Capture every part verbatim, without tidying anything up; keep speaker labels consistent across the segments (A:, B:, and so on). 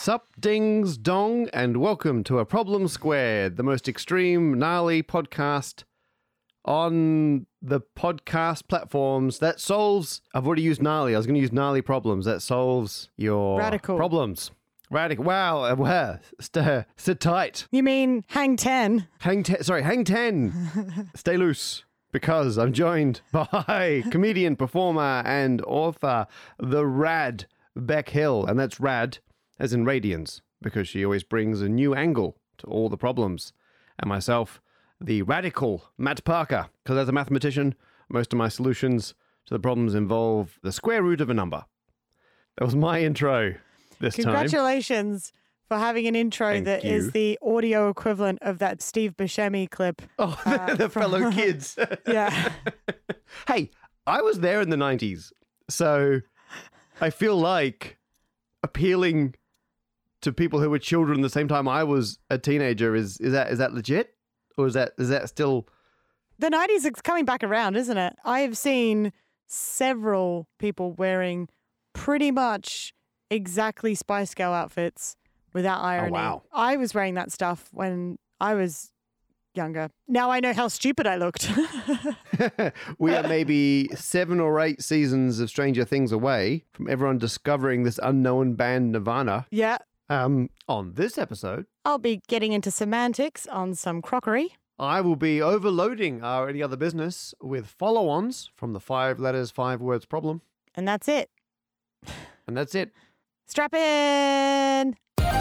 A: Sup, dings, dong, and welcome to A Problem Squared, the most extreme, gnarly podcast on the podcast platforms that solves... I've already used gnarly. I was going to use gnarly problems. That solves your
B: Radical.
A: problems. Radical. Wow. Uh, wow. St- sit tight.
B: You mean hang ten?
A: Hang ten. Sorry, hang ten. Stay loose. Because I'm joined by comedian, performer, and author, the rad Beck Hill. And that's rad as in radians, because she always brings a new angle to all the problems. And myself, the radical Matt Parker, because as a mathematician, most of my solutions to the problems involve the square root of a number. That was my intro this time.
B: Congratulations for having an intro
A: Thank
B: that
A: you.
B: is the audio equivalent of that Steve Buscemi clip.
A: Oh,
B: uh,
A: the, the
B: from-
A: fellow kids.
B: Yeah.
A: Hey, I was there in the nineties, so I feel like appealing to people who were children the same time I was a teenager is is that is that legit, or is that is that still?
B: The nineties is coming back around, isn't it? I have seen several people wearing pretty much exactly Spice Girl outfits without irony.
A: wow.
B: I was wearing that stuff when I was younger. Now I know how stupid I looked.
A: We are maybe seven or eight seasons of Stranger Things away from everyone discovering this unknown band Nirvana.
B: Yeah.
A: Um, on this episode,
B: I'll be getting into semantics on some crockery.
A: I will be overloading our Any Other Business with follow-ons from the five letters, five words problem.
B: And that's it.
A: And that's it.
B: Strap in.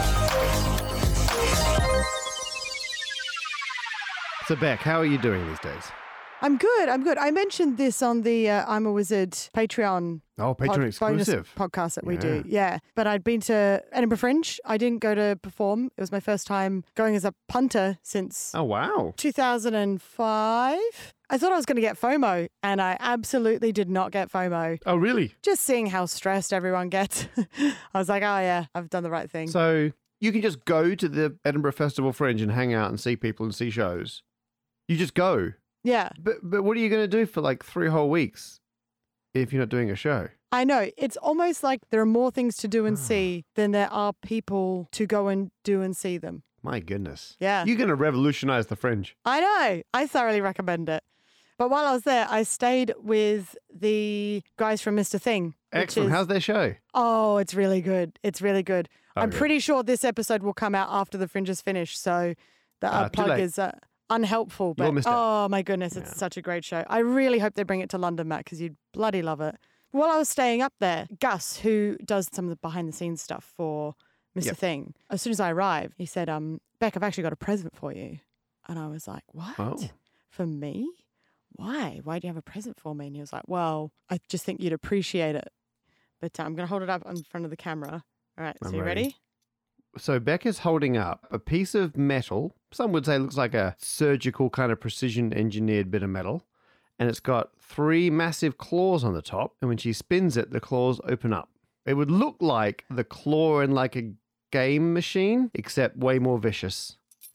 A: So, Beck, how are you doing these days?
B: I'm good. I'm good. I mentioned this on the uh, I'm a Wizard Patreon
A: Oh, Patreon
B: pod- bonus
A: exclusive.
B: podcast that we
A: Yeah.
B: do. Yeah. But I'd been to Edinburgh Fringe. I didn't go to perform. It was my first time going as a punter since
A: Oh, wow.
B: two thousand five. I thought I was going to get FOMO, and I absolutely did not get FOMO.
A: Oh, really?
B: Just seeing how stressed everyone gets, I was like, oh, yeah, I've done the right thing.
A: So you can just go to the Edinburgh Festival Fringe and hang out and see people and see shows. You just go.
B: Yeah.
A: But but what are you going to do for like three whole weeks if you're not doing a show?
B: I know. It's almost like there are more things to do and see than there are people to go and do and see them.
A: My goodness.
B: Yeah.
A: You're going to revolutionize the Fringe.
B: I know. I thoroughly recommend it. But while I was there, I stayed with the guys from Mister Thing. which
A: Excellent.
B: is-
A: How's their show?
B: Oh, it's really good. It's really good.
A: Oh,
B: I'm
A: good.
B: pretty sure this episode will come out after the Fringe is finished. So the uh,
A: Ah, too
B: plug
A: late.
B: is uh, unhelpful. But
A: missed out.
B: oh, my goodness. It's
A: Yeah.
B: such a great show. I really hope they bring it to London, Matt, because you'd bloody love it. While I was staying up there, Gus, who does some of the behind the scenes stuff for Mister
A: Yep.
B: Thing, as soon as I arrived, he said, um, Beck, I've actually got a present for you. And I was like, what?
A: Oh.
B: For me? Why? Why do you have a present for me? And he was like, well, I just think you'd appreciate it. But uh, I'm going to hold it up in front of the camera. All right, so
A: I'm
B: you
A: ready.
B: ready?
A: So Beck is holding up a piece of metal. Some would say it looks like a surgical kind of precision engineered bit of metal. And it's got three massive claws on the top. And when she spins it, the claws open up. It would look like the claw in like a game machine, except way more vicious.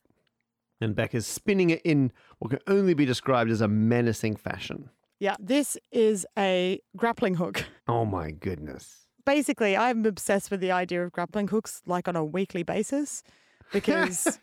A: And Beck is spinning it in what can only be described as a menacing fashion.
B: Yeah, this is a grappling hook.
A: Oh my goodness.
B: Basically, I'm obsessed with the idea of grappling hooks like on a weekly basis because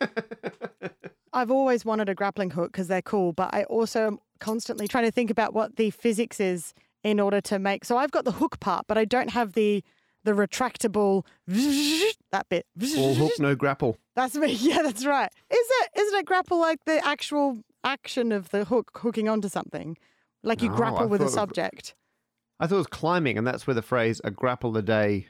B: I've always wanted a grappling hook because they're cool, but I also am constantly trying to think about what the physics is in order to make. So I've got the hook part, but I don't have the the retractable that bit.
A: All hook, no grapple.
B: That's me. Yeah, that's right. Is it? Isn't it grapple like the actual action of the hook hooking onto something? Like you
A: No,
B: grapple
A: I
B: with a
A: thought-
B: subject.
A: I thought it was climbing, and that's where the phrase "a grapple a day"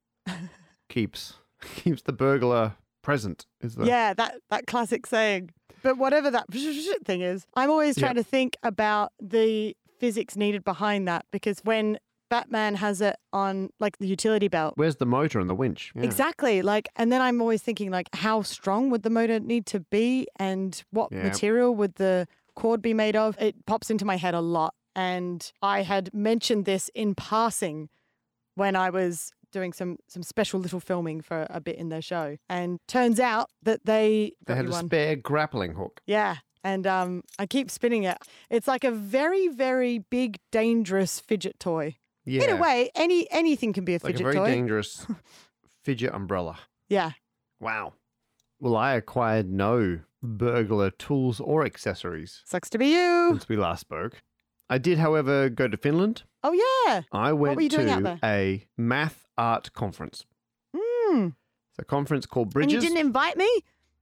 A: keeps keeps the burglar present. Is the
B: Yeah, that, that classic saying. But whatever that thing is, I'm always trying
A: Yeah.
B: to think about the physics needed behind that because when Batman has it on like the utility belt.
A: Where's the motor and the winch? Yeah.
B: Exactly. Like, and then I'm always thinking like, how strong would the motor need to be and what
A: Yeah.
B: material would the cord be made of? It pops into my head a lot. And I had mentioned this in passing when I was doing some some special little filming for a bit in their show. And turns out that they
A: They
B: got
A: had
B: you
A: a
B: one.
A: spare grappling hook.
B: Yeah. And um, I keep spinning it. It's like a very, very big, dangerous fidget toy.
A: Yeah.
B: In a way, any anything can be a
A: like a
B: fidget
A: very
B: toy.
A: dangerous fidget umbrella.
B: Yeah.
A: Wow. Well, I acquired no burglar tools or accessories
B: Sucks to be you.
A: since we last spoke. I did, however, go to Finland.
B: Oh, yeah.
A: I went
B: were you doing out
A: to
B: there?
A: a math art conference.
B: Mm.
A: It's a conference called
B: And
A: Bridges.
B: you didn't invite me?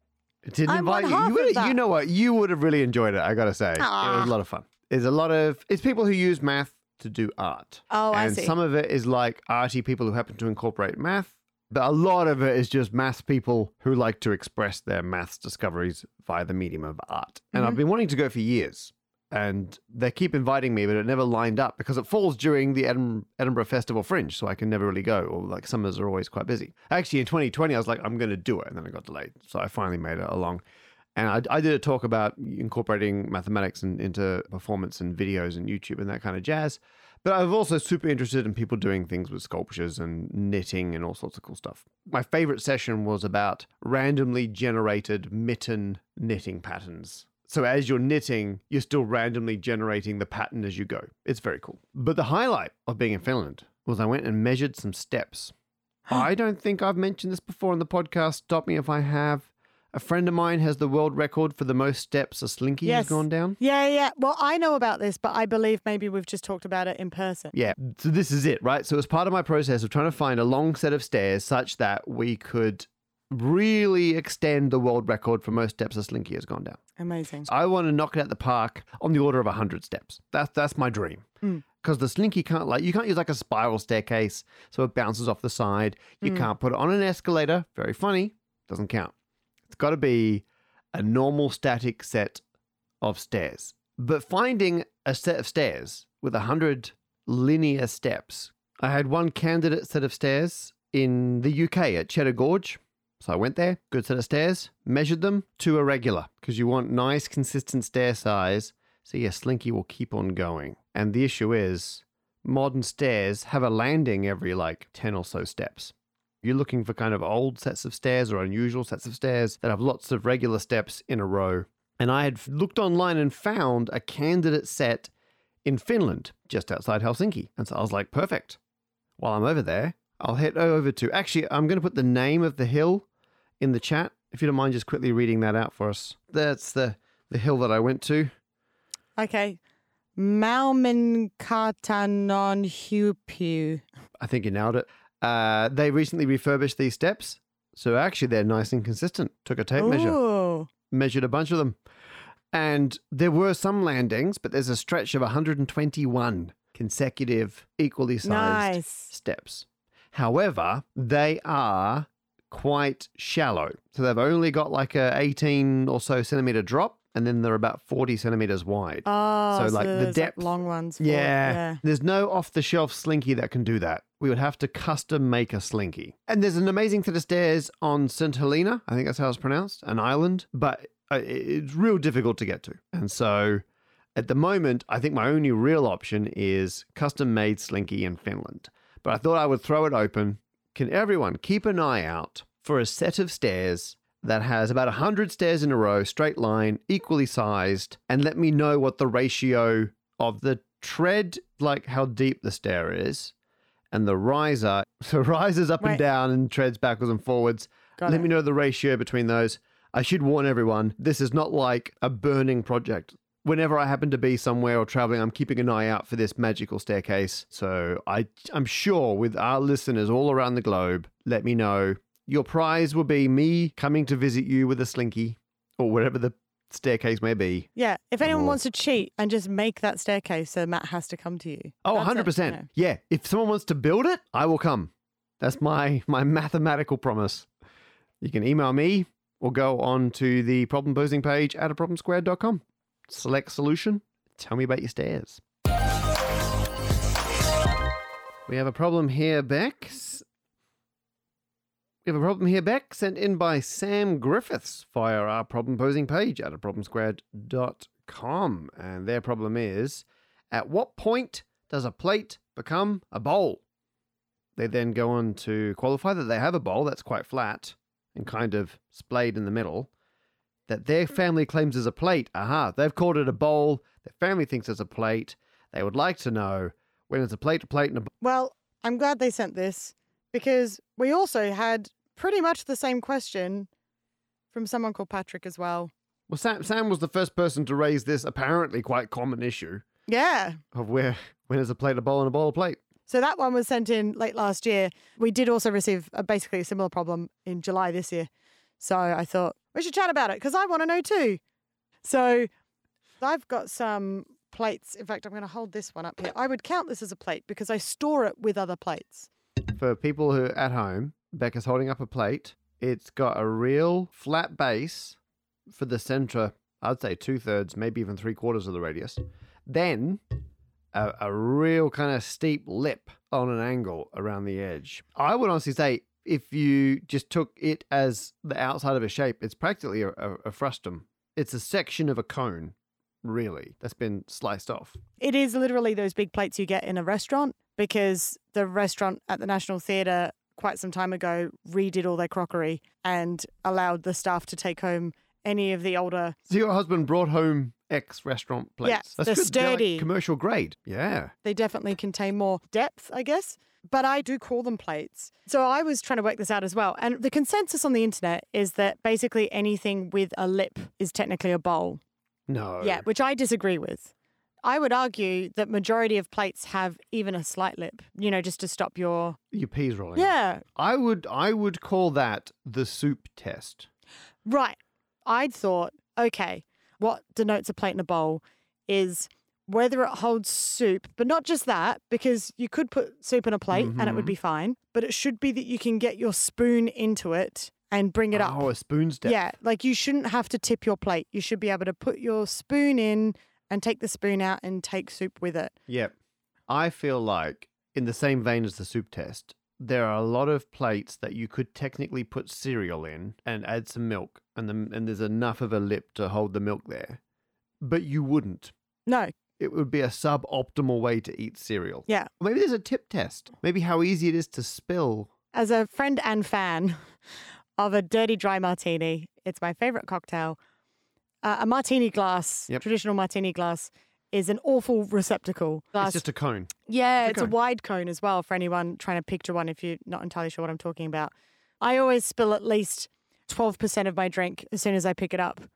A: It didn't
B: I'm
A: invite
B: one
A: you.
B: half
A: You,
B: of
A: would,
B: that.
A: you know what? You would have really enjoyed it, I got to say. It
B: Aw.
A: was a lot of fun. There's a lot of, it's people who use math to do art.
B: Oh, I
A: and
B: see.
A: some of it is like arty people who happen to incorporate math. But a lot of it is just math people who like to express their maths discoveries via the medium of art. And
B: Mhm.
A: I've been wanting to go for years. And they keep inviting me, but it never lined up because it falls during the Edin- Edinburgh Festival Fringe, so I can never really go. Or like summers are always quite busy. Actually, in twenty twenty, I was like, I'm going to do it, and then it got delayed. So I finally made it along. And I, I did a talk about incorporating mathematics in, into performance and videos and YouTube and that kind of jazz. But I'm also super interested in people doing things with sculptures and knitting and all sorts of cool stuff. My favorite session was about randomly generated mitten knitting patterns. So as you're knitting, you're still randomly generating the pattern as you go. It's very cool. But the highlight of being in Finland was I went and measured some steps. I don't think I've mentioned this before on the podcast. Stop me if I have. A friend of mine has the world record for the most steps a slinky
B: Yes.
A: has gone down.
B: Yeah, yeah. Well, I know about this, but I believe maybe we've just talked about it in person.
A: Yeah, so this is it, right? So as part of my process of trying to find a long set of stairs such that we could really extend the world record for most steps a slinky has gone down.
B: Amazing.
A: I want to knock it out the park on the order of one hundred steps. That's that's my dream.
B: Mm.
A: Because the slinky can't, like, you can't use like a spiral staircase so it bounces off the side. You
B: Mm.
A: can't put it on an escalator. Very funny. Doesn't count. It's got to be a normal static set of stairs. But finding a set of stairs with one hundred linear steps, I had one candidate set of stairs in the U K at Cheddar Gorge. So I went there, good set of stairs, measured them to a regular because you want nice, consistent stair size so your slinky will keep on going. And the issue is modern stairs have a landing every like ten or so steps. You're looking for kind of old sets of stairs or unusual sets of stairs that have lots of regular steps in a row. And I had looked online and found a candidate set in Finland, just outside Helsinki. And so I was like, perfect. While I'm over there, I'll head over to... Actually, I'm going to put the name of the hill in the chat. If you don't mind just quickly reading that out for us. That's the, the hill that I went to.
B: Okay. Malminkartanon Hupu.
A: I think you nailed it. Uh, they recently refurbished these steps. So actually, they're nice and consistent. Took a tape measure.
B: Ooh.
A: Measured a bunch of them. And there were some landings, but there's a stretch of one hundred twenty-one consecutive, equally sized
B: Nice.
A: steps. However, they are quite shallow. So they've only got like a eighteen or so centimeter drop, and then they're about forty centimeters wide.
B: Oh,
A: So,
B: so,
A: like, the
B: there's,
A: depth-
B: long ones. For it,
A: Yeah.
B: yeah.
A: There's no off-the-shelf slinky that can do that. We would have to custom make a slinky. And there's an amazing set of stairs on Saint Helena. I think that's how it's pronounced, an island. But uh, it's real difficult to get to. And so at the moment, I think my only real option is custom-made slinky in Finland. But I thought I would throw it open. Can everyone keep an eye out for a set of stairs that has about one hundred stairs in a row, straight line, equally sized, and let me know what the ratio of the tread, like how deep the stair is, and the riser, so rises up
B: Right.
A: and down and treads backwards and forwards.
B: Got
A: let
B: it.
A: me know the ratio between those. I should warn everyone, this is not like a burning project. Whenever I happen to be somewhere or traveling, I'm keeping an eye out for this magical staircase. So I, I'm sure with our listeners all around the globe, let me know. Your prize will be me coming to visit you with a slinky or whatever the staircase may be.
B: Yeah. If anyone
A: Oh.
B: wants to cheat and just make that staircase so Matt has to come to you.
A: Oh,
B: That's
A: one hundred
B: it,
A: percent.
B: you know.
A: Yeah. If someone wants to build it, I will come. That's my, my mathematical promise. You can email me or go on to the problem posing page at a problem squared dot com. Select solution. Tell me about your stairs. We have a problem here, Bex. We have a problem here, Beck, sent in by Sam Griffiths via our problem posing page at a problem squared dot com. And their problem is, at what point does a plate become a bowl? They then go on to qualify that they have a bowl that's quite flat and kind of splayed in the middle, that their family claims is a plate. Aha, they've called it a bowl. Their family thinks it's a plate. They would like to know when it's a plate, a plate, and a bowl.
B: Well, I'm glad they sent this because we also had pretty much the same question from someone called Patrick as well.
A: Well, Sam, Sam was the first person to raise this apparently quite common issue
B: Yeah.
A: of where when is a plate a bowl and a bowl a plate.
B: So that one was sent in late last year. We did also receive a, basically a similar problem in July this year. So I thought we should chat about it because I want to know too. So I've got some plates. In fact, I'm going to hold this one up here. I would count this as a plate because I store it with other plates.
A: For people who are at home, Becca's holding up a plate. It's got a real flat base for the center, I'd say two thirds, maybe even three quarters of the radius. Then a, a real kind of steep lip on an angle around the edge. I would honestly say if you just took it as the outside of a shape, it's practically a, a, a frustum. It's a section of a cone, really, that's been sliced off.
B: It is literally those big plates you get in a restaurant because the restaurant at the National Theatre quite some time ago redid all their crockery and allowed the staff to take home any of the older...
A: So your husband brought home ex-restaurant plates.
B: Yeah,
A: That's
B: they're
A: good. They're like
B: sturdy.
A: commercial grade. Yeah.
B: They definitely contain more depth, I guess. But I do call them plates. So I was trying to work this out as well. And the consensus on the internet is that basically anything with a lip is technically a bowl.
A: No.
B: Yeah, which I disagree with. I would argue that majority of plates have even a slight lip, you know, just to stop your...
A: Your peas rolling.
B: Yeah,
A: I would I would call that the soup test.
B: right. I'd thought, okay, what denotes a plate in a bowl is whether it holds soup, but not just that, because you could put soup in a plate and it would be fine, but it should be that you can get your spoon into it and bring it up.
A: Oh, a spoon's depth.
B: Yeah, like you shouldn't have to tip your plate. You should be able to put your spoon in and take the spoon out and take soup with it.
A: Yep. I feel like, in the same vein as the soup test, there are a lot of plates that you could technically put cereal in and add some milk, and, the, and there's enough of a lip to hold the milk there. But you wouldn't.
B: No.
A: It would be a suboptimal way to eat cereal.
B: Yeah.
A: Or maybe there's a tip test. Maybe how easy it is to spill.
B: As a friend and fan of a dirty dry martini, it's my favorite cocktail. Uh, a martini glass,
A: Yep.
B: traditional martini glass, is an awful receptacle. Glass.
A: It's just a cone.
B: Yeah,
A: It's a
B: it's a
A: cone.
B: wide cone as well for anyone trying to picture one if you're not entirely sure what I'm talking about. I always spill at least twelve percent of my drink as soon as I pick it up.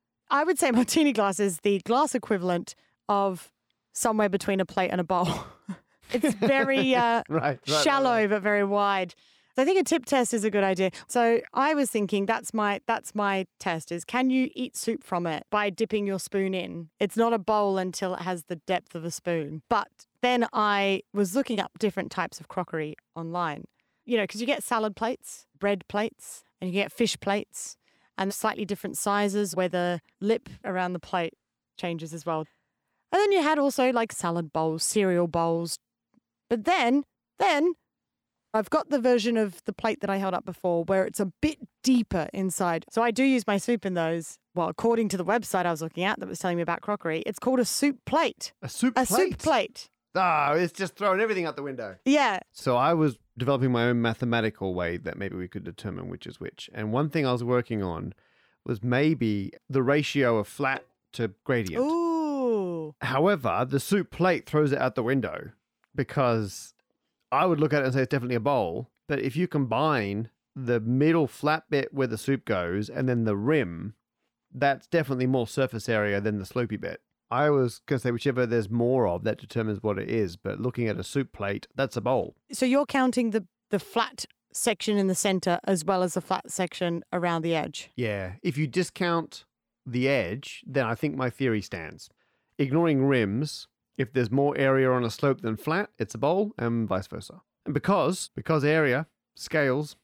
B: I would say martini glass is the glass equivalent of somewhere between a plate and a bowl. It's very uh,
A: Right. right,
B: shallow
A: right, right.
B: but very wide. So I think a tip test is a good idea. So I was thinking that's my that's my test is can you eat soup from it by dipping your spoon in? It's not a bowl until it has the depth of a spoon. But then I was looking up different types of crockery online. You know, because you get salad plates, bread plates, and you get fish plates and slightly different sizes where the lip around the plate changes as well. And then you had also like salad bowls, cereal bowls. But then, then I've got the version of the plate that I held up before where it's a bit deeper inside. So I do use my soup in those. Well, according to the website I was looking at that was telling me about crockery, it's called a soup plate.
A: A soup
B: A
A: plate?
B: soup plate.
A: Ah, it's just throwing everything out the window.
B: Yeah.
A: So I was developing my own mathematical way that maybe we could determine which is which. And one thing I was working on was maybe the ratio of flat to gradient.
B: Ooh.
A: However, the soup plate throws it out the window because I would look at it and say it's definitely a bowl. But if you combine the middle flat bit where the soup goes and then the rim, that's definitely more surface area than the slopey bit. I was going to say whichever there's more of, that determines what it is. But looking at a soup plate, that's a bowl.
B: So you're counting the, the flat section in the center as well as the flat section around the edge.
A: Yeah. If you discount the edge, then I think my theory stands. Ignoring rims, if there's more area on a slope than flat, it's a bowl, and vice versa. And because, because area scales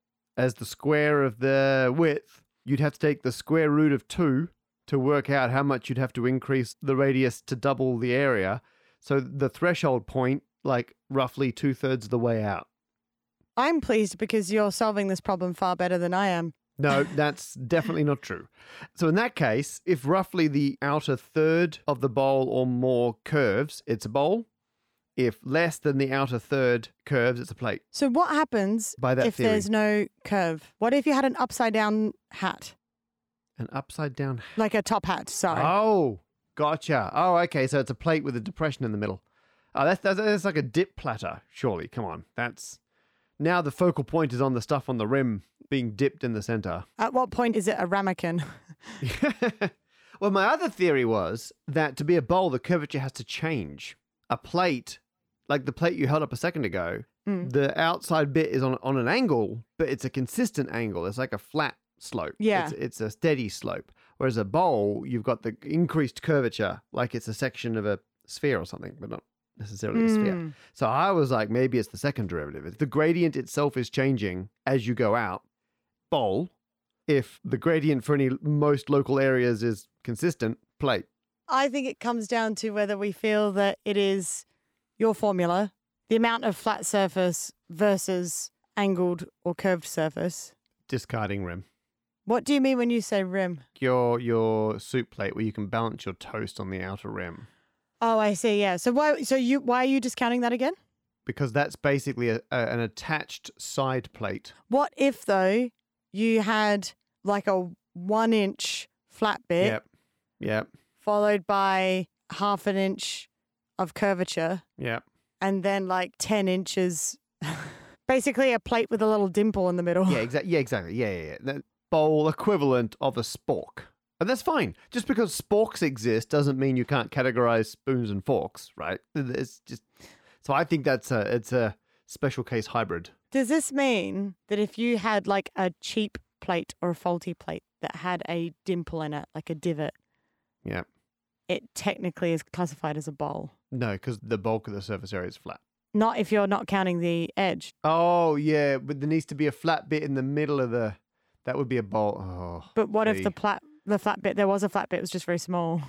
A: as the square of the width, you'd have to take the square root of two to work out how much you'd have to increase the radius to double the area. So the threshold point, like roughly two thirds of the way out.
B: I'm pleased because you're solving this problem far better than I am.
A: No, that's definitely not true. So in that case, if roughly the outer third of the bowl or more curves, it's a bowl. If less than the outer third curves, it's a plate.
B: So what happens
A: By that
B: if
A: theory.
B: there's no curve? What if you had an upside down hat?
A: An upside down.
B: Like a top hat, sorry.
A: Oh, gotcha. Oh, okay. So it's a plate with a depression in the middle. Oh, that's, that's, that's like a dip platter, surely. Come on. That's Now the focal point is on the stuff on the rim being dipped in the center.
B: At what point is it a ramekin?
A: Well, my other theory was that to be a bowl, the curvature has to change. A plate, like the plate you held up a second ago,
B: Mm.
A: the outside bit is on on an angle, but it's a consistent angle. It's like a flat slope.
B: Yeah.
A: It's, it's a steady slope. Whereas a bowl, you've got the increased curvature, like it's a section of a sphere or something, but not necessarily a sphere.
B: Mm.
A: So I was like, maybe it's the second derivative. If the gradient itself is changing as you go out, bowl. If the gradient for any most local areas is consistent, plate.
B: I think it comes down to whether we feel that it is your formula, the amount of flat surface versus angled or curved surface.
A: Discarding rim.
B: What do you mean when you say rim?
A: Your your soup plate where you can balance your toast on the outer rim.
B: Oh, I see. Yeah. So why? So you why are you discounting that again?
A: Because that's basically a, a, an attached side plate.
B: What if though you had like a one inch flat bit
A: Yep. Yep.
B: followed by half an inch of curvature
A: Yep.
B: and then like ten inches, basically a plate with a little dimple in the middle.
A: Yeah, exactly. Yeah, exactly. Yeah, yeah, yeah. The bowl equivalent of a spork. And that's fine. Just because sporks exist doesn't mean you can't categorize spoons and forks, right? It's just so I think that's a it's a special case hybrid.
B: Does this mean that if you had like a cheap plate or a faulty plate that had a dimple in it, like a divot,
A: Yeah.
B: it technically is classified as a bowl?
A: No, because the bulk of the surface area is flat.
B: Not if you're not counting the edge.
A: Oh, yeah, but there needs to be a flat bit in the middle of the... That would be a bowl. Oh,
B: But what if
A: see.
B: the plat, the flat bit, there was a flat bit, it was just very small?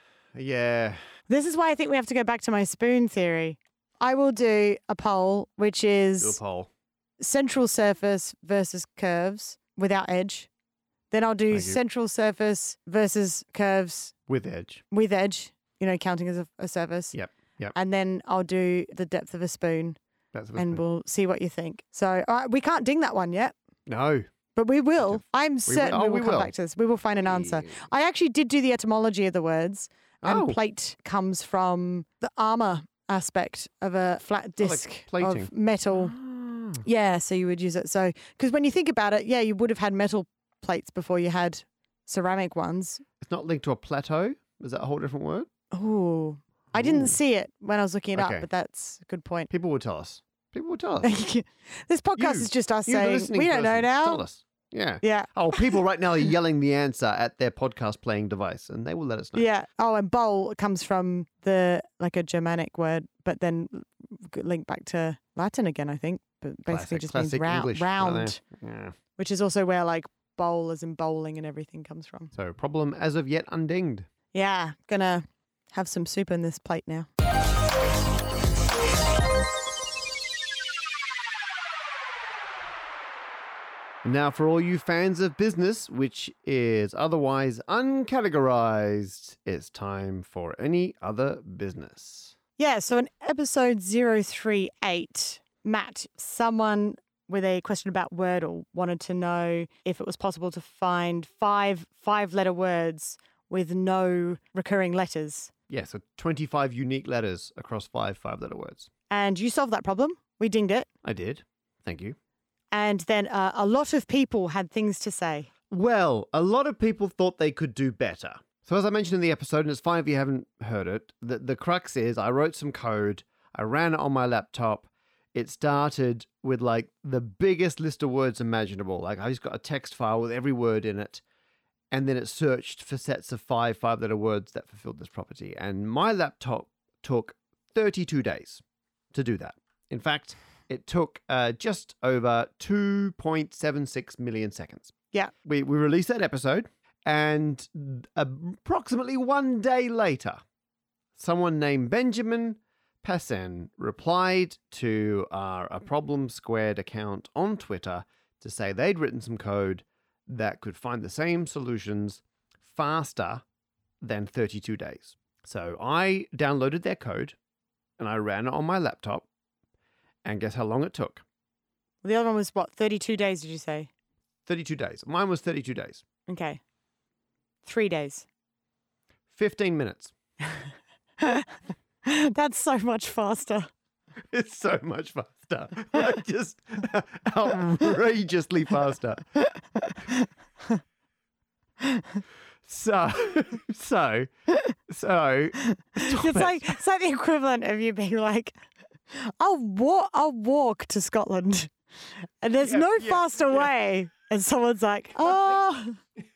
A: Yeah.
B: This is why I think we have to go back to my spoon theory. I will do a poll, which
A: Do a
B: is
A: poll.
B: central surface versus curves without edge. Then I'll do
A: Thank you.
B: central surface versus curves
A: With edge.
B: with edge, you know, counting as a, a surface.
A: Yep, yep.
B: And then I'll do the depth of a spoon
A: That's
B: and we'll see what you think. So all right, we can't ding that one yet,
A: No.
B: but we will. I'm certain
A: oh,
B: we will
A: we
B: come
A: will.
B: back to this. We will find an answer. I actually did do the etymology of the words. And
A: Oh.
B: plate comes from the armor aspect of a flat
A: Oh, like
B: disc
A: plating.
B: of metal.
A: Ah.
B: Yeah, so you would use it. So, because when you think about it, yeah, you would have had metal plates before you had ceramic ones.
A: It's not linked to a plateau? Is that a whole different word?
B: Oh, I didn't
A: Ooh.
B: see it when I was looking it
A: Okay.
B: up, but that's a good point.
A: People will tell us. People will tell us.
B: This podcast
A: You-
B: is just us
A: You, the
B: saying,
A: listening
B: we don't know
A: person, Tell
B: now.
A: us. Yeah.
B: Yeah.
A: Oh, people right now are yelling the answer at their podcast playing device, and they will let us know.
B: Yeah. Oh, and bowl comes from the, like a Germanic word, but then linked back to Latin again, I think. But basically
A: Classic-
B: just
A: classic
B: means round,
A: English right
B: round,
A: there. Yeah.
B: which is also where like bowl as in bowling and everything comes from.
A: So, problem as of yet undinged.
B: Yeah. Gonna have some soup in this plate now.
A: Now, for all you fans of business, which is otherwise uncategorized, it's time for any other business.
B: Yeah, so in episode zero three eight, Matt, someone with a question about Wordle wanted to know if it was possible to find five five-letter words with no recurring letters.
A: Yeah, so twenty-five unique letters across five five-letter words.
B: And you solved that problem. We dinged it.
A: I did. Thank you.
B: And then uh, a lot of people had things to say.
A: Well, a lot of people thought they could do better. So as I mentioned in the episode, and it's fine if you haven't heard it, the, the crux is I wrote some code, I ran it on my laptop. It started with like the biggest list of words imaginable. Like I just got a text file with every word in it. And then it searched for sets of five five-letter words that fulfilled this property. And my laptop took thirty-two days to do that. In fact, it took uh, just over two point seven six million seconds.
B: Yeah.
A: We, we released that episode, and approximately one day later, someone named Benjamin Passen replied to our A Problem Squared account on Twitter to say they'd written some code that could find the same solutions faster than thirty-two days. So I downloaded their code and I ran it on my laptop. And guess how long it took?
B: The other one was what, thirty-two days, did you say?
A: thirty-two days. Mine was thirty-two days.
B: Okay. Three days.
A: fifteen minutes.
B: That's so much faster.
A: It's so much faster. faster. Like, just outrageously faster. So, so, so.
B: It's like it's like the equivalent of you being like, "I'll walk, I'll walk to Scotland," and there's
A: Yeah,
B: no
A: yeah,
B: faster
A: yeah.
B: way, and someone's like, "Oh,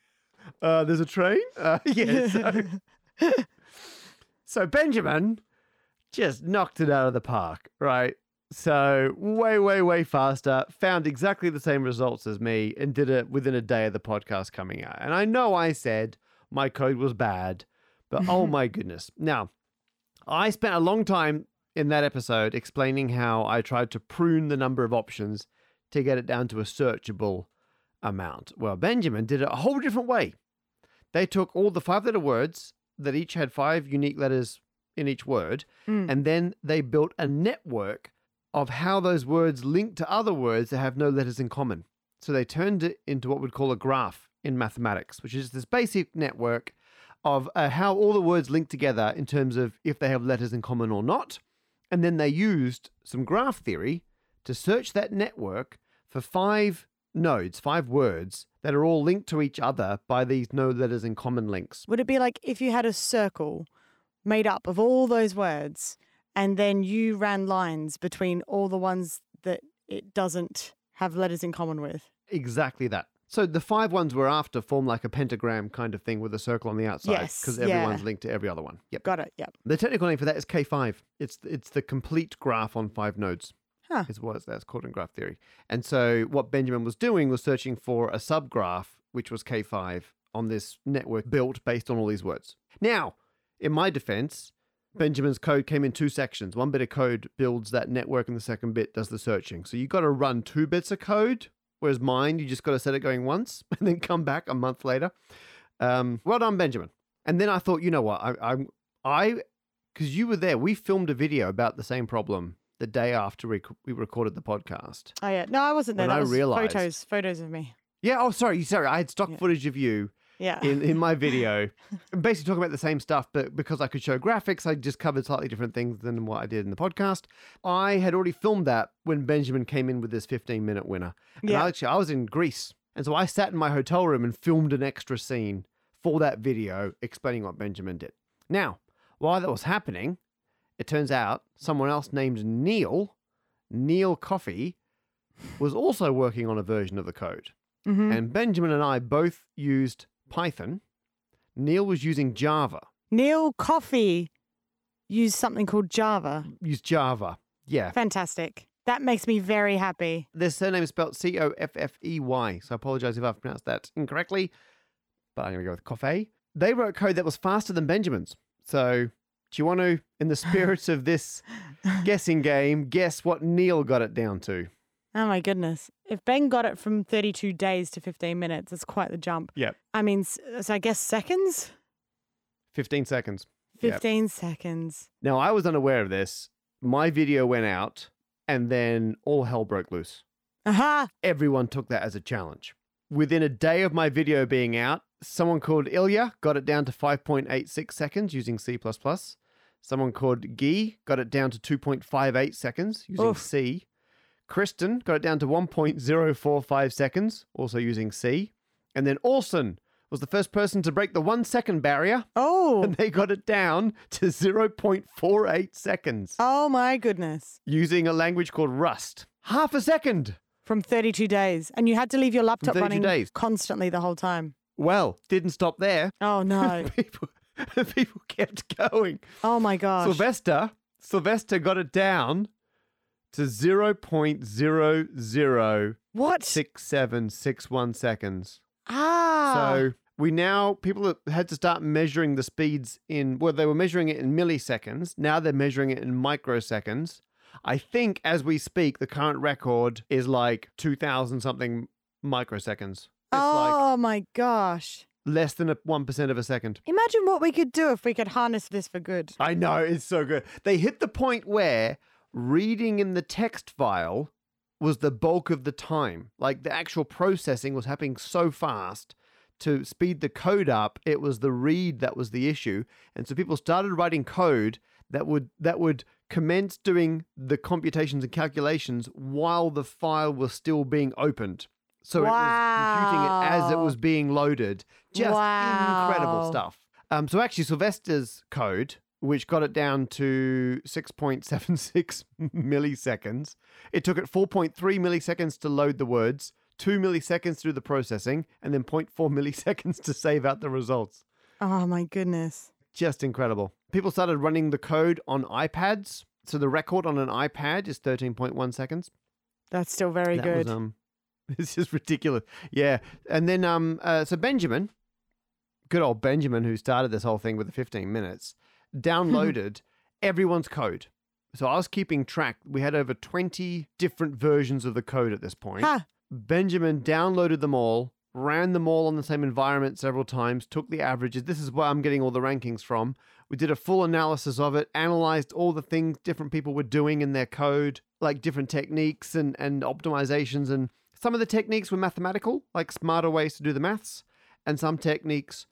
A: Uh, there's a train? Uh, yeah. So, so Benjamin just knocked it out of the park, right? So way, way, way faster, found exactly the same results as me and did it within a day of the podcast coming out. And I know I said my code was bad, but oh my goodness. Now, I spent a long time in that episode explaining how I tried to prune the number of options to get it down to a searchable amount. Well, Benjamin did it a whole different way. They took all the five letter words that each had five unique letters in each word,
B: Mm.
A: and then they built a network of how those words link to other words that have no letters in common. So they turned it into what we'd call a graph in mathematics, which is this basic network of uh, how all the words link together in terms of if they have letters in common or not. And then they used some graph theory to search that network for five nodes, five words that are all linked to each other by these no letters in common links.
B: would it be like if you had a circle made up of all those words, and then you ran lines between all the ones that it doesn't have letters in common with?"
A: Exactly that. So the five ones we're after form like a pentagram kind of thing with a circle on the outside,
B: Yes,
A: because
B: yeah.
A: everyone's linked to every other one. Yep.
B: Got it. Yep.
A: The technical name for that is K five. It's it's the complete graph on five nodes.
B: Huh.
A: Is what that's called in graph theory. And so what Benjamin was doing was searching for a subgraph, which was K five, on this network built based on all these words. Now, in my defense, Benjamin's code came in two sections. One bit of code builds that network, and the second bit does the searching. So you got to run two bits of code, whereas mine, you just got to set it going once and then come back a month later. Um, well done, Benjamin. And then I thought, you know what? I, I, I, because you were there, we filmed a video about the same problem the day after we, we recorded the podcast.
B: Oh yeah. No, I wasn't there.
A: When
B: That
A: I
B: was
A: realised-
B: photos, photos of me.
A: Yeah. Oh, sorry. Sorry. I had stock
B: Yeah.
A: footage of you
B: Yeah.
A: in, in my video, basically talking about the same stuff, but because I could show graphics, I just covered slightly different things than what I did in the podcast. I had already filmed that when Benjamin came in with this fifteen minute winner. And
B: Yeah.
A: I actually, I was in Greece. And so I sat in my hotel room and filmed an extra scene for that video explaining what Benjamin did. Now, while that was happening, it turns out someone else named Neil, Neil Coffey, was also working on a version of the code.
B: Mhm.
A: And Benjamin and I both used Python. Neil was using Java.
B: Neil Coffey used something called Java.
A: Used Java. Yeah.
B: Fantastic. That makes me very happy.
A: Their surname is spelled C O F F E Y. So I apologize if I've pronounced that incorrectly, but I'm going to go with Coffey. They wrote code that was faster than Benjamin's. So do you want to, in the spirit of this guessing game, guess what Neil got it down to?
B: Oh my goodness. If Ben got it from thirty-two days to fifteen minutes, it's quite the jump.
A: Yep.
B: I mean, s- so I guess seconds?
A: fifteen seconds. Yep.
B: fifteen seconds.
A: Now, I was unaware of this. My video went out, and then all hell broke loose.
B: Aha.
A: Everyone took that as a challenge. Within a day of my video being out, someone called Ilya got it down to five point eight six seconds using C plus plus. Someone called Guy got it down to two point five eight seconds using
B: Oof.
A: C. Kristen got it down to one point zero four five seconds, also using C. And then Orson was the first person to break the one second barrier,
B: Oh.
A: and they got it down to zero point four eight seconds
B: Oh my goodness.
A: using a language called Rust. Half a second.
B: From thirty-two days. And you had to leave your laptop
A: thirty-two
B: running
A: days.
B: constantly the whole time.
A: Well, didn't stop there.
B: Oh no.
A: people, people kept going.
B: Oh my gosh.
A: Sylvester, Sylvester got it down to zero point zero zero
B: What?
A: six seven six one seconds.
B: Ah.
A: So we now, people had to start measuring the speeds in, well, they were measuring it in milliseconds. Now they're measuring it in microseconds. I think as we speak, the current record is like two thousand something microseconds. It's like
B: oh my gosh.
A: less than a one percent of a second.
B: Imagine what we could do if we could harness this for good.
A: I know, it's so good. They hit the point where reading in the text file was the bulk of the time. Like the actual processing was happening so fast to speed the code up, it was the read that was the issue. And so people started writing code that would that would commenced doing the computations and calculations while the file was still being opened. So
B: wow.
A: it was computing it as it was being loaded. Just
B: wow.
A: incredible stuff. Um, so actually, Sylvester's code, which got it down to six point seven six milliseconds, it took it four point three milliseconds to load the words, two milliseconds to do the processing, and then zero point four milliseconds to save out the results.
B: Oh, my goodness.
A: Just incredible. People started running the code on iPads. So the record on an iPad is thirteen point one seconds.
B: That's still very
A: that
B: good.
A: Was, um, it's just ridiculous. Yeah. And then, um, uh, so Benjamin, good old Benjamin, who started this whole thing with the fifteen minutes, downloaded everyone's code. So I was keeping track. We had over twenty different versions of the code at this point.
B: Huh.
A: Benjamin downloaded them all, ran them all on the same environment several times, took the averages. This is where I'm getting all the rankings from. We did a full analysis of it, analyzed all the things different people were doing in their code, like different techniques and, and optimizations. And some of the techniques were mathematical, like smarter ways to do the maths. And some techniques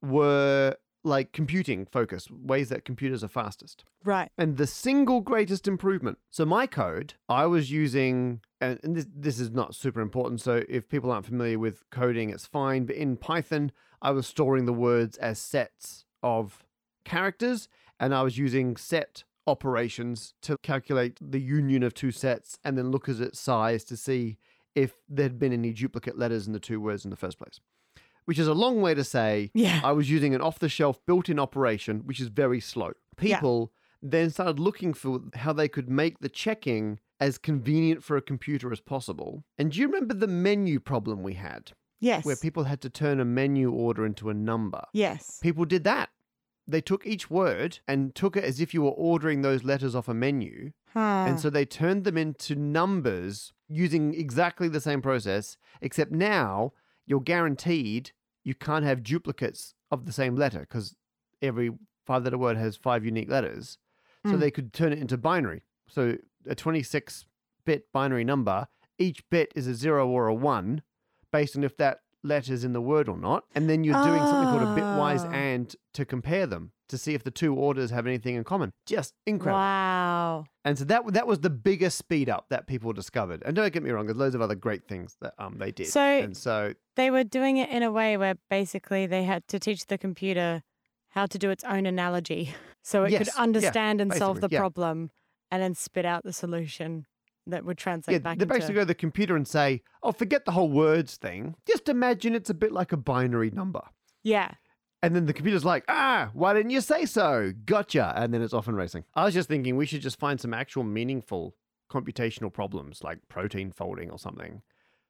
A: were like computing focused, ways that computers are fastest.
B: Right.
A: And the single greatest improvement. So my code, I was using, and, and this, this is not super important. So if people aren't familiar with coding, it's fine. But in Python, I was storing the words as sets of characters, and I was using set operations to calculate the union of two sets and then look at its size to see if there'd been any duplicate letters in the two words in the first place. Which is a long way to say
B: yeah.
A: I was using an off-the-shelf built-in operation, which is very slow. People yeah. then started looking for how they could make the checking as convenient for a computer as possible. And do you remember the menu problem we had?
B: Yes.
A: Where people had to turn a menu order into a number.
B: Yes.
A: People did that. They took each word and took it as if you were ordering those letters off a menu.
B: Huh.
A: And so they turned them into numbers using exactly the same process, except now you're guaranteed you can't have duplicates of the same letter because every five-letter word has five unique letters. So
B: Mm.
A: they could turn it into binary. So a twenty-six bit binary number, each bit is a zero or a one based on if that letter's in the word or not. And then you're doing something called a bitwise
B: Oh.
A: and to compare them to see if the two orders have anything in common. Just incredible.
B: Wow.
A: And so that that was the biggest speed up that people discovered. And don't get me wrong, there's loads of other great things that um they did.
B: So-
A: and so
B: They were doing it in a way where basically they had to teach the computer how to do its own analogy so it
A: Yes,
B: could
A: yeah,
B: understand and solve the
A: basically, yeah.
B: problem and then spit out the solution that would translate
A: yeah,
B: back
A: they
B: into...
A: basically go to the computer and say, oh, forget the whole words thing. Just imagine it's a bit like a binary number.
B: Yeah.
A: And then the computer's like, ah, why didn't you say so? Gotcha. And then it's off and racing. I was just thinking we should just find some actual meaningful computational problems like protein folding or something.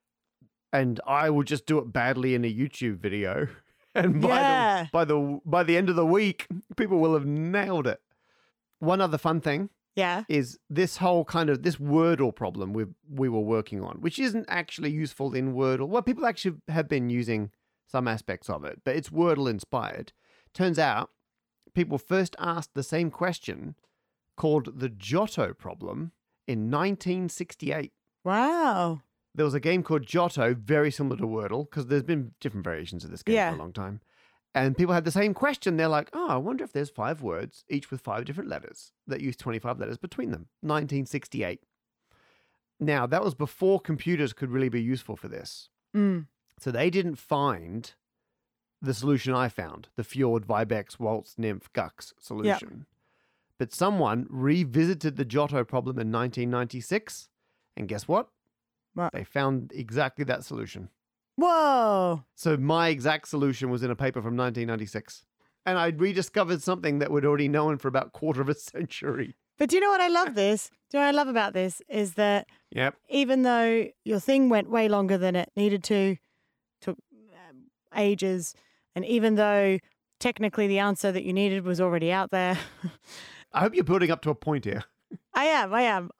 A: And I will just do it badly in a YouTube video. And by,
B: Yeah.
A: the, by, the, by the end of the week, people will have nailed it. One other fun thing
B: Yeah.
A: is this whole kind of this Wordle problem we we were working on, which isn't actually useful in Wordle. Well, people actually have been using some aspects of it, but it's Wordle inspired. Turns out people first asked the same question called the Giotto problem in nineteen sixty-eight.
B: Wow.
A: There was a game called Giotto, very similar to Wordle, because there's been different variations of this game
B: Yeah.
A: for a long time. And people had the same question. They're like, oh, I wonder if there's five words, each with five different letters, that use twenty-five letters between them. nineteen sixty-eight. Now, that was before computers could really be useful for this.
B: Mm.
A: So they didn't find the solution I found, the Fjord, Vibex, Waltz, Nymph, Gux solution. But someone revisited the Giotto problem in nineteen ninety-six. And guess what?
B: What?
A: They found exactly that solution.
B: Whoa.
A: So my exact solution was in a paper from nineteen ninety-six. And I'd rediscovered something that we'd already known for about a quarter of a century.
B: But do you know what I love this? Do you know what I love about this is that
A: Yep.
B: even though your thing went way longer than it needed to, took um, ages, and even though technically the answer that you needed was already out there,
A: I hope you're building up to a point here.
B: I am, I am.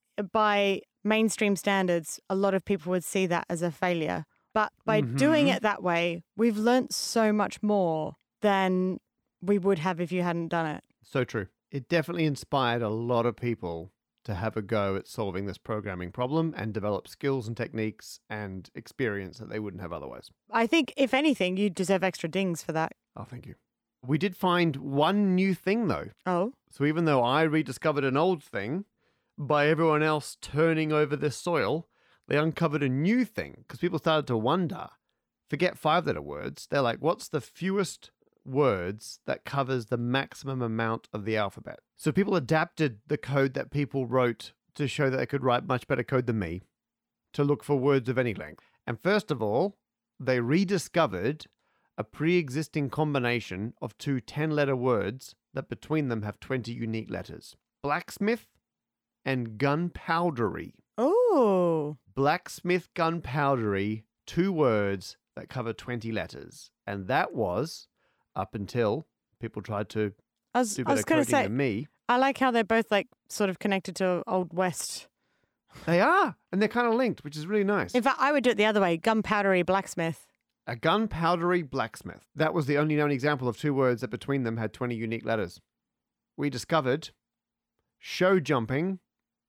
B: By mainstream standards, a lot of people would see that as a failure. But by doing
A: Mhm.
B: it that way, we've learnt so much more than we would have if you hadn't done it.
A: So true. It definitely inspired a lot of people to have a go at solving this programming problem and develop skills and techniques and experience that they wouldn't have otherwise.
B: I think, if anything, you deserve extra dings for that.
A: Oh, thank you. We did find one new thing, though.
B: Oh.
A: So even though I rediscovered an old thing, by everyone else turning over the soil, they uncovered a new thing because people started to wonder, forget five-letter words. They're like, what's the fewest words that covers the maximum amount of the alphabet? So people adapted the code that people wrote to show that they could write much better code than me to look for words of any length. And first of all, they rediscovered a pre-existing combination of two ten-letter words that between them have twenty unique letters. Blacksmith and gunpowdery.
B: Oh.
A: Blacksmith, gunpowdery, two words that cover twenty letters. And that was up until people tried to
B: I was,
A: do
B: I
A: better
B: was going
A: coding
B: to say,
A: than me.
B: I like how they're both like sort of connected to Old West.
A: They are, and they're kind of linked, which is really nice.
B: In fact, I would do it the other way, gunpowdery blacksmith.
A: A gunpowdery blacksmith. That was the only known example of two words that between them had twenty unique letters. We discovered show jumping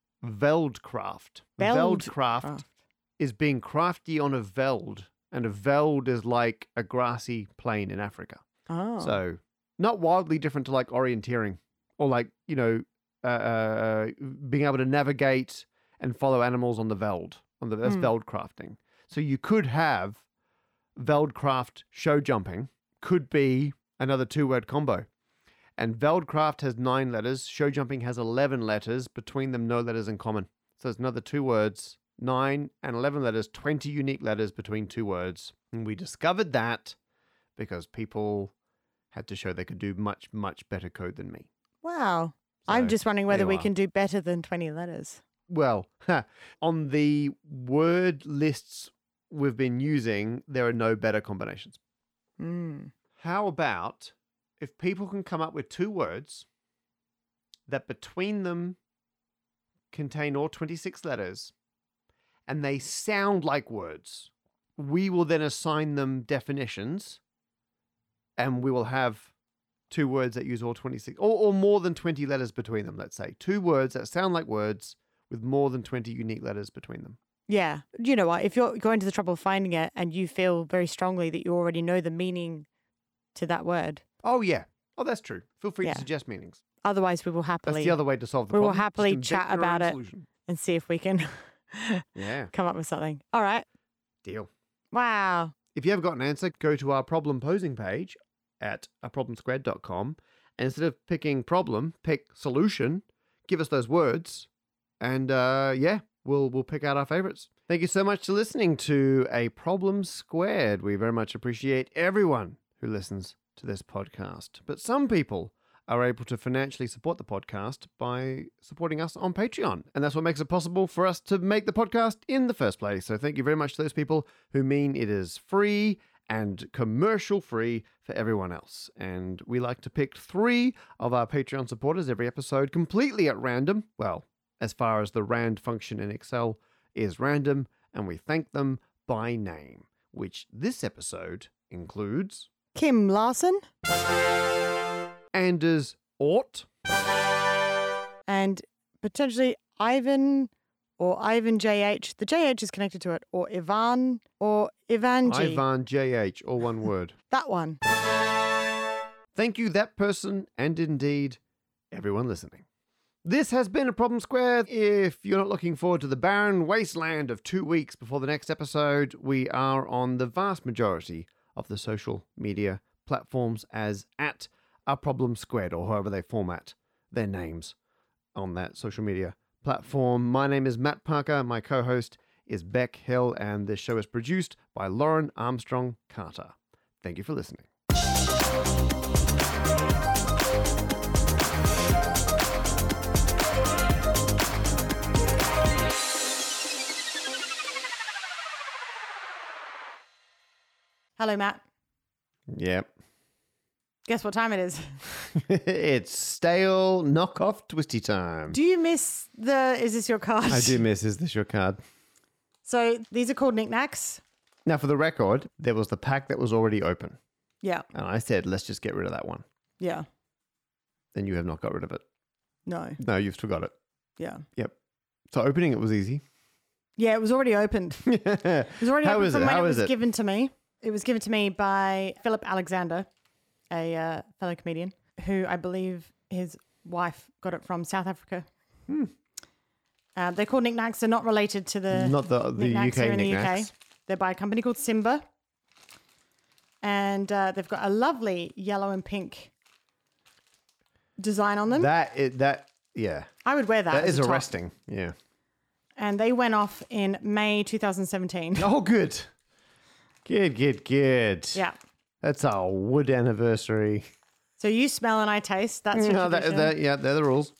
A: veldcraft.
B: Veldcraft.
A: Veldcraft is being crafty on a veld, and a veld is like a grassy plain in Africa.
B: Oh.
A: So not wildly different to like orienteering or like, you know, uh, uh, being able to navigate and follow animals on the veld. On the, that's
B: Mm.
A: veldcrafting. So you could have veldcraft show jumping, could be another two-word combo. And veldcraft has nine letters. Show jumping has eleven letters. Between them, no letters in common. So it's another two words, nine and eleven letters, twenty unique letters between two words. And we discovered that because people had to show they could do much, much better code than me.
B: Wow.
A: So,
B: I'm just wondering whether
A: there
B: we
A: you are.
B: can do better than twenty letters.
A: Well, on the word lists we've been using, there are no better combinations.
B: Mm.
A: How about if people can come up with two words that between them contain all twenty-six letters and they sound like words, we will then assign them definitions and we will have two words that use all twenty-six or, or more than twenty letters between them, let's say. Two words that sound like words with more than twenty unique letters between them.
B: Yeah. You know what? If you're going to the trouble of finding it and you feel very strongly that you already know the meaning to that word,
A: Oh, yeah. Oh, that's true. Feel free
B: Yeah.
A: to suggest meanings.
B: otherwise we will
A: That's
B: happily
A: the other way to solve the
B: we will
A: problem. Just
B: happily
A: invent
B: chat
A: your own
B: about it.
A: solution.
B: and see if we can
A: Yeah,
B: come up with something. All right.
A: deal.
B: Wow.
A: If you haven't got an answer, go to our problem posing page at a problem squared dot com. And instead of picking problem, pick solution. Give us those words. And uh, yeah, we'll we'll pick out our favorites. Thank you so much for listening to A Problem Squared. We very much appreciate everyone who listens to this podcast. But some people are able to financially support the podcast by supporting us on Patreon. And that's what makes it possible for us to make the podcast in the first place. So thank you very much to those people who mean it is free and commercial free for everyone else. And we like to pick three of our Patreon supporters every episode completely at random. Well, as far as the rand function in Excel is random, and we thank them by name, which this episode includes
B: Kim Larson
A: Anders Ort,
B: and potentially Ivan or Ivan J H. The J H is connected to it, or Ivan or Ivanji.
A: Ivan J H, all one word.
B: That one.
A: Thank you, that person, and indeed everyone listening. This has been A Problem Squared. If you're not looking forward to the barren wasteland of two weeks before the next episode, we are on the vast majority of the social media platforms as at A Problem Squared, or however they format their names on that social media platform. My name is Matt Parker. My co-host is Beck Hill, and this show is produced by Lauren Armstrong Carter. Thank you for listening.
B: Hello, Matt.
A: Yep.
B: Guess what time it is?
A: It's stale knockoff twisty time.
B: Do you miss the Is This Your Card?
A: I do miss Is This Your Card?
B: So these are called knickknacks.
A: Now, for the record, there was the pack that was already open.
B: Yeah.
A: And I said, let's just get rid of that one.
B: Yeah.
A: And you have not got rid of it.
B: No.
A: No, you've still got it.
B: Yeah.
A: Yep. So opening it was easy.
B: Yeah, it was already opened. It was already
A: How
B: open
A: is
B: from
A: it?
B: when
A: How
B: it
A: is
B: was
A: it?
B: given to me. It was given to me by Philip Alexander. a uh, fellow comedian who I believe his wife got it from South Africa.
A: Hmm.
B: Uh, they're called knickknacks. They're not related to the
A: Not the, the U
B: knickknacks
A: K
B: here in the U
A: knickknacks.
B: K. They're by a company called Simba. And uh, they've got a lovely yellow and pink design on them.
A: That, is, that yeah.
B: I would wear that.
A: That
B: as
A: is
B: a top.
A: arresting. Yeah.
B: And they went off in May twenty seventeen.
A: Oh, good. Good, good, good.
B: Yeah.
A: That's our wood anniversary.
B: So you smell and I taste. That's your
A: No, that,
B: tradition.
A: that, yeah, they're the rules.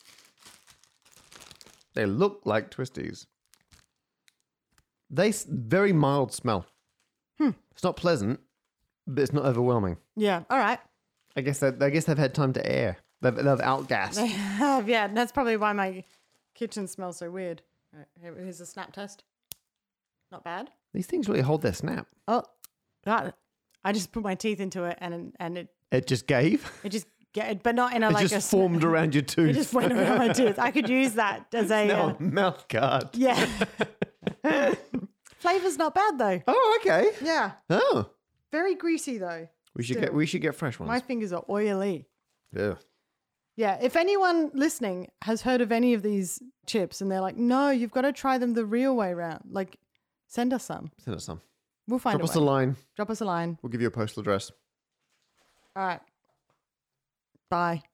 A: They look like twisties. They s- very mild smell.
B: Hmm.
A: It's not pleasant, but it's not overwhelming.
B: Yeah. All right.
A: I guess that I guess they've had time to air. They've, they've outgassed.
B: They have. Yeah. That's probably why my kitchen smells so weird. All right, here- here's a snap test. Not bad.
A: These things really hold their snap.
B: Oh, that. I just put my teeth into it and and it
A: It just gave.
B: it just get but not in a
A: It
B: like
A: just
B: a sn-
A: formed around your tooth.
B: It just went around my tooth. I could use that as a
A: No,
B: uh,
A: mouth guard.
B: yeah. Flavor's not bad though.
A: Oh, okay.
B: Yeah.
A: Oh,
B: Very greasy though.
A: we should
B: Still.
A: get we should get fresh ones.
B: My fingers are oily.
A: Yeah.
B: Yeah. If anyone listening has heard of any of these chips and they're like, no, you've got to try them the real way around, like send us some.
A: Send us some.
B: We'll find
A: Drop
B: a
A: us
B: way.
A: a line.
B: Drop us a line.
A: We'll give you a postal address.
B: All right. Bye.